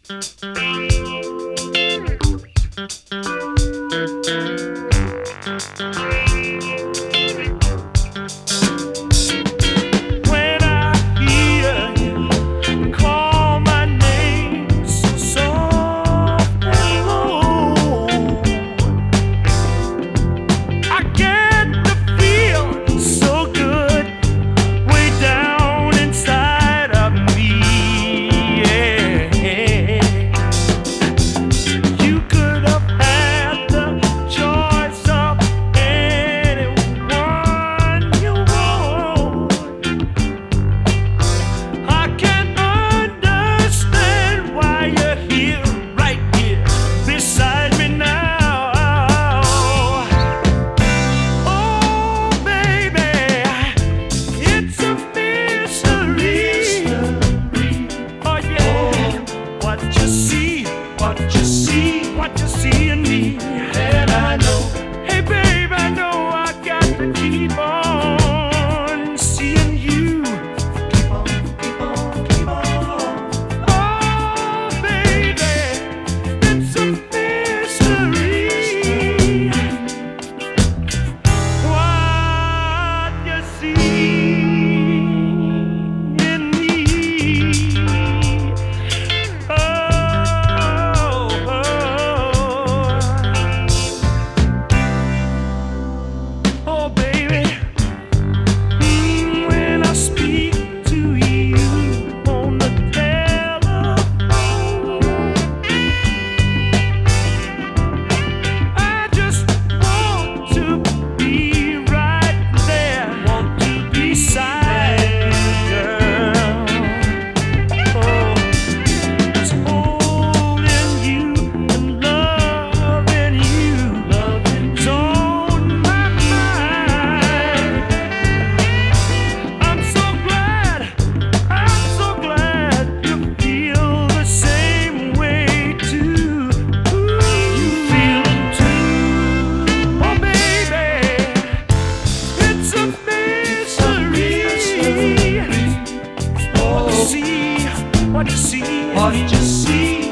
When I hear you call my name so soft and low, I get to feel so good way down inside of me. Yeah. You could have had the choice of anyone you want. I can understand why you're here, right here, beside me now. Oh, baby, it's a mystery. Oh, yeah. What you see, what you see in me. And I know, hey, babe, I know I got to keep on seeing you. Keep on, keep on, keep on. Oh, baby, it's a mystery. What you see in me. Oh, baby, when I speak to you on the telephone, I just want to be right there, want to be beside you, girl. Oh, just holding you and loving you's on my mind. I'm so glad you feel the same way too. You feel it too. Oh, baby, it's a mystery. What you see, what you see.